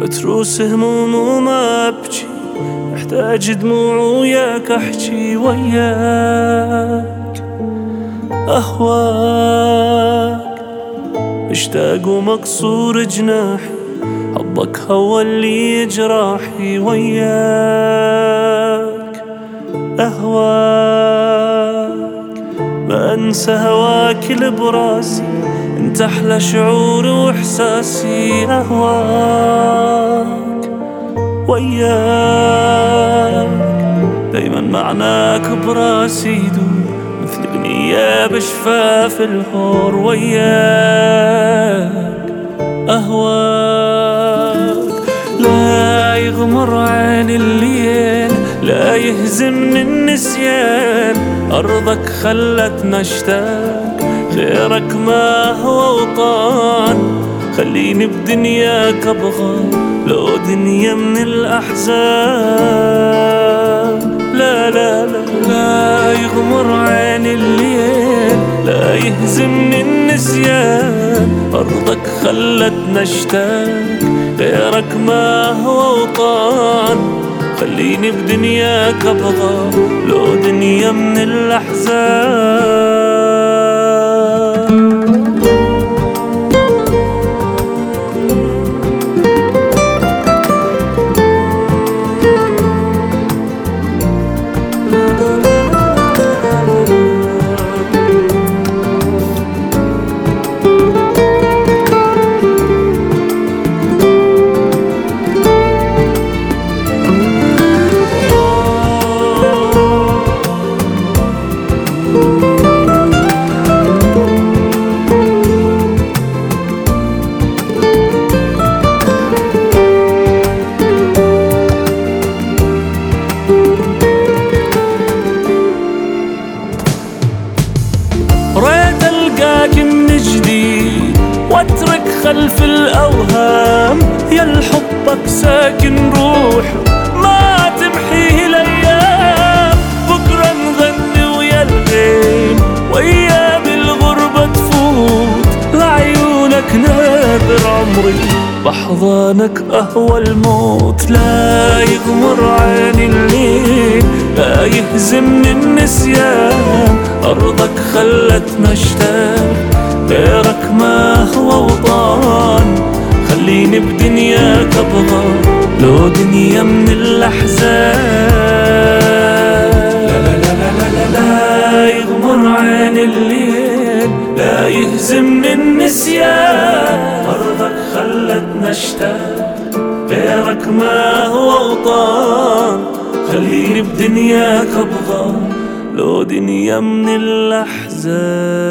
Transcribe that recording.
بتروس هموم وما أبكي، محتاج دموع وياك أحكي وياك أهواك، مشتاق ومكسور جناحي، حبك هو اللي جراحي وياك أهواك، ما أنسى هواك لبراسي، انت أحلى شعور وإحساسي أهواك وياك، دايما معناك براسي يدور مثل أغنية بشفاف الهور وياك أهواك، لا يغمر عين الليل، لا يهزمني النسيان، أرضك خلتنا اشتاق، غيرك ما هو وطان، خليني بدنياك أبغى لو دنيا من الأحزان. لا لا لا لا يغمر عين الليل، لا يهزمني النسيان، أرضك خلتنا اشتاق، غيرك ما هو وطان، خليني بدنياك أبغى لو دنيا من الأحزان. ريت ألقاك من جديد واترك خلف الأوهام، يا الحبك ساكن روحي ما تمحيه الأيام، بكرة نغني ويا الغيم وأيام الغربة تفوت، لعيونك ناذر عمري بحضانك أهوى الموت، لا يغمر عيني الليل، لا يهزمني النسيان، أرضك خلتنا اشتاق، غيرك ما هو وطان، خليني بدنياك أبغى لو دنيا من الأحزان. لا لا لا لا لا لا يغمر عين الليل، لا يهزمني النسيان، أرضك خلتنا اشتاق، غيرك ما هو وطان، خليني بدنياك أبغى لو دنيا من الأحزان.